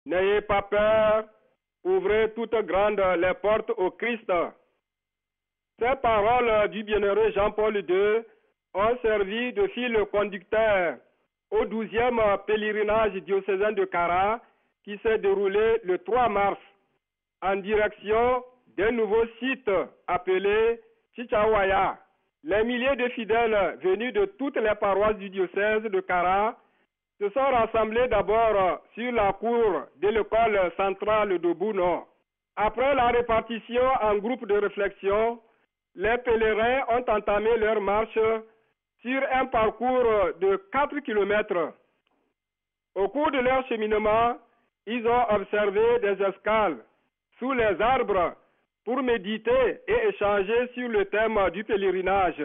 N'ayez pas peur, ouvrez toutes grandes les portes au Christ. Ces paroles du bienheureux Jean-Paul II ont servi de fil conducteur au 12e pèlerinage diocésain de Kara qui s'est déroulé le 3 mars en direction d'un nouveau site appelé Chichawaya. Les milliers de fidèles venus de toutes les paroisses du diocèse de Kara se sont rassemblés d'abord sur la cour de l'école centrale de Bouno. Après la répartition en groupe de réflexion, les pèlerins ont entamé leur marche sur un parcours de 4 kilomètres. Au cours de leur cheminement, ils ont observé des escales sous les arbres pour méditer et échanger sur le thème du pèlerinage.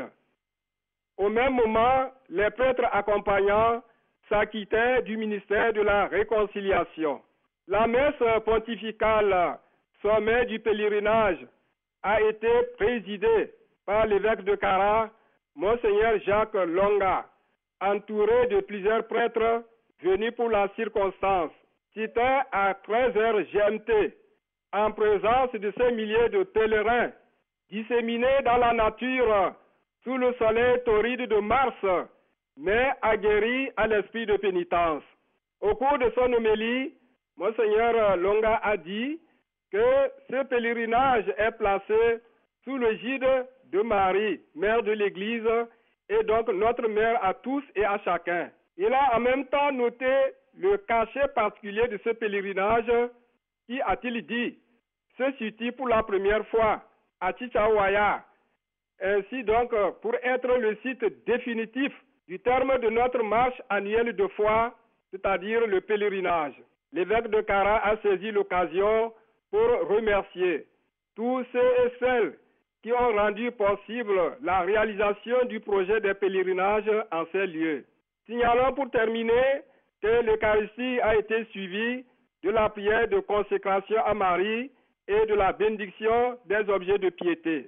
Au même moment, les prêtres accompagnants s'acquittaient du ministère de la réconciliation. La messe pontificale sommet du pèlerinage a été présidée par l'évêque de Kara, Monseigneur Jacques Longa, entouré de plusieurs prêtres venus pour la circonstance. C'était à 13h GMT, en présence de ces milliers de pèlerins disséminés dans la nature sous le soleil torride de mars, mais aguerris à l'esprit de pénitence. Au cours de son homélie, Monseigneur Longa a dit que ce pèlerinage est placé sous le gide de Marie, mère de l'Église, et donc notre mère à tous et à chacun. Il a en même temps noté le cachet particulier de ce pèlerinage qui, a-t-il dit, se situe pour la première fois à Chichawaya. Ainsi donc, pour être le site définitif du terme de notre marche annuelle de foi, c'est-à-dire le pèlerinage. L'évêque de Kara a saisi l'occasion pour remercier tous ceux et celles qui ont rendu possible la réalisation du projet des pèlerinages en ces lieux. Signalons pour terminer que l'Eucharistie a été suivie de la prière de consécration à Marie et de la bénédiction des objets de piété.